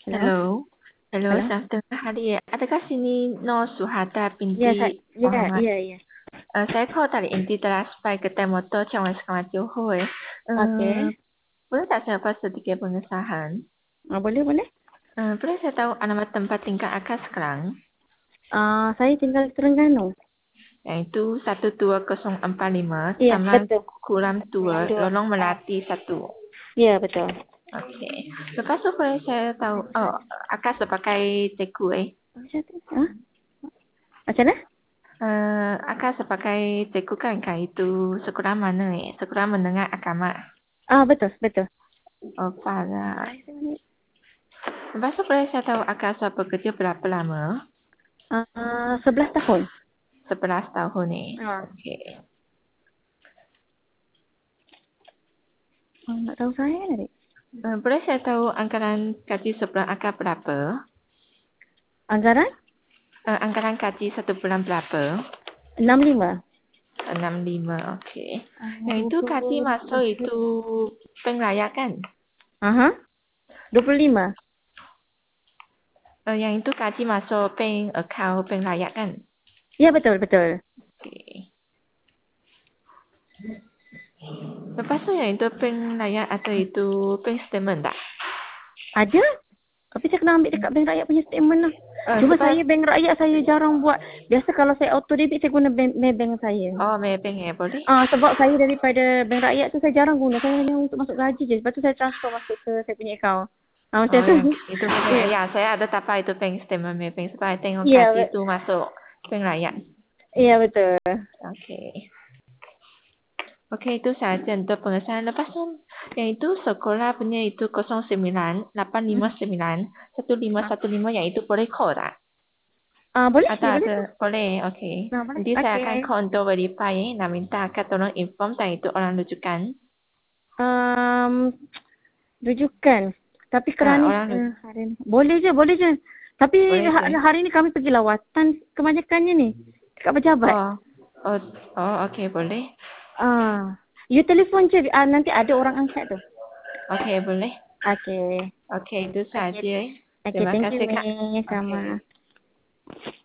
Halo? Halo, halo, Halo? selamat tengah hari. Adakah sini Nur Suhada Ya, binti Muhammad? iya. Saya tahu tadi inti telah sampai kedai motor Cawang Sekamat Johor. Oke. Boleh tak saya buat sedikit pengesahan? Boleh. Boleh saya tahu alamat tempat tinggal akak sekarang? Saya tinggal di Terengganu. Yaitu 12045 Iya, Taman betul. Kuram Tua, Dengan dua. Lorong Melati 1. Iya, betul. Okey. Lepas tu boleh saya tahu, akak sebagai takeaway. Macam tu? Macam mana? Akak sebagai cikgu kan itu sekolah mana Sekolah menengah agama. Betul. Oh, para. Lepas tu boleh saya tahu akak saya bekerja berapa lama? 11 tahun. 11 tahun ni. Ah. Okey. Tak tahu saya tadi. Boleh saya tahu anggaran gaji sebulan akak berapa? Anggaran? Anggaran gaji satu bulan berapa? 65. 65, okey. Yang itu gaji 20. masuk itu pengraya kan? Aha. 25. Yang itu gaji masuk account pengraya kan? Ya, betul. Okey. Lepas tu yang itu pengraya atau itu statement tak? Ada? Tapi saya kena ambil dekat bank rakyat punya statement lah. Cuma Sebab saya bank rakyat saya jarang buat. Biasa kalau saya auto debit saya guna bank saya. maybank boleh. Sebab saya daripada bank rakyat tu saya jarang guna. Saya hanya untuk masuk gaji je. Lepas tu saya transfer masuk ke saya punya account. Macam tu. Yang itu Ya. ya saya ada dapat itu bank statement maybank sebab I tengok Ya, gaji itu masuk bank rakyat. ya betul. Okey. Okey, itu saja untuk pengesahan. Lepas tu yang itu sekolah punya itu 09-859 1515 yang itu boleh call tak? Boleh? Ya boleh Ada tu. boleh. Okey. Boleh. Nanti saya akan Okey. call untuk verify nak minta akak tolong inform dan itu orang rujukan. Um, Rujukan. Tapi kerana Orang rujukan. hari ni. Boleh je. Tapi Boleh je. hari ni kami pergi lawatan kebanyakannya ni. Dekat pejabat. Okey boleh. You telefon je. Nanti ada orang angkat tu. Okey boleh. Okey. Okey, itu saja. Okey, Terima thank you, kasih Kak. Miss. Okey. Sama.